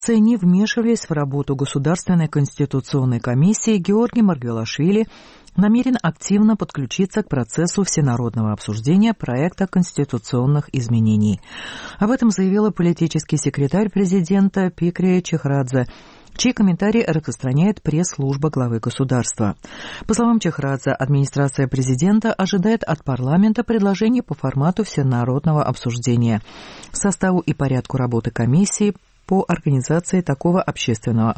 не вмешивались в работу Государственной конституционной комиссии, Георгий Маргвелашвили намерен активно подключиться к процессу всенародного обсуждения проекта конституционных изменений. Об этом заявила политический секретарь президента Пикри Чехрадзе, чей комментарий распространяет пресс-служба главы государства. По словам Чехрадзе, администрация президента ожидает от парламента предложений по формату всенародного обсуждения, составу и порядку работы комиссии по организации такого общественного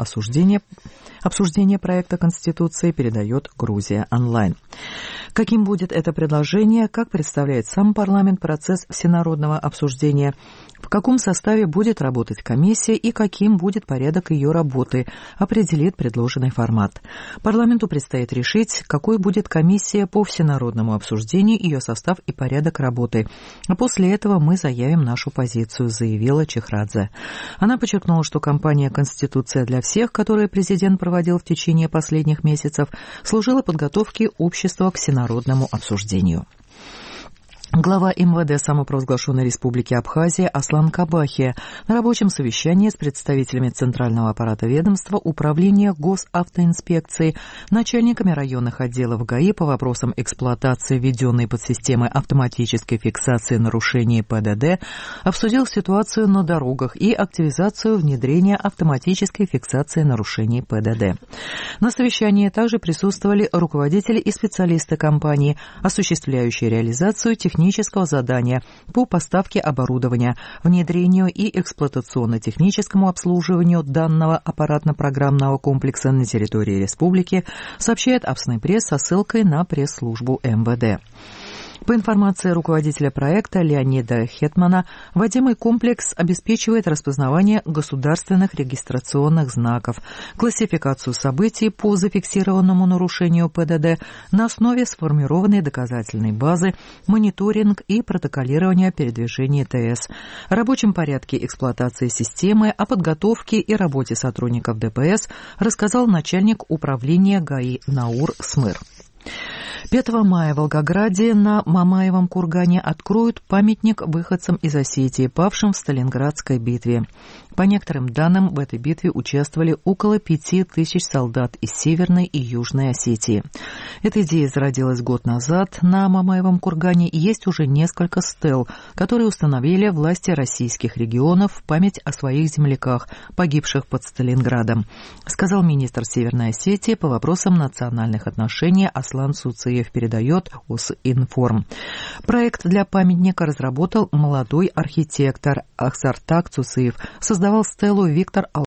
обсуждения проекта Конституции передает Грузия онлайн. Каким будет это предложение, как представляет сам парламент процесс всенародного обсуждения, в каком составе будет работать комиссия и каким будет порядок ее работы, определит предложенный формат. Парламенту предстоит решить, какой будет комиссия по всенародному обсуждению, ее состав и порядок работы. А после этого мы заявим нашу позицию, заявила Чехрадзе. Она подчеркнула, что кампания «Конституция для всех», которую президент проводил в течение последних месяцев, служила подготовке общества к всенародному обсуждению. Глава МВД самопровозглашенной Республики Абхазия Аслан Кабахия на рабочем совещании с представителями Центрального аппарата ведомства, Управления госавтоинспекции, начальниками районных отделов ГАИ по вопросам эксплуатации введенной под системой автоматической фиксации нарушений ПДД обсудил ситуацию на дорогах и активизацию внедрения автоматической фиксации нарушений ПДД. На совещании также присутствовали руководители и специалисты компании, осуществляющие реализацию технического задания по поставке оборудования, внедрению и эксплуатационно-техническому обслуживанию данного аппаратно-программного комплекса на территории республики, сообщает Апсный пресс со ссылкой на пресс-службу МВД. По информации руководителя проекта Леонида Хетмана, вводимый комплекс обеспечивает распознавание государственных регистрационных знаков, классификацию событий по зафиксированному нарушению ПДД на основе сформированной доказательной базы, мониторинг и протоколирование передвижения ТС, о рабочем порядке эксплуатации системы, о подготовке и работе сотрудников ДПС рассказал начальник управления ГАИ Наур Смыр. 5 мая в Волгограде на Мамаевом кургане откроют памятник выходцам из Осетии, павшим в Сталинградской битве. По некоторым данным, в этой битве участвовали около 5000 солдат из Северной и Южной Осетии. Эта идея зародилась год назад. На Мамаевом кургане есть уже несколько стел, которые установили власти российских регионов в память о своих земляках, погибших под Сталинградом, сказал министр Северной Осетии по вопросам национальных отношений Аслан Суциев, передает Осинформ. Проект для памятника разработал молодой архитектор Ахсартак Цусыев, создавал стелу Виктор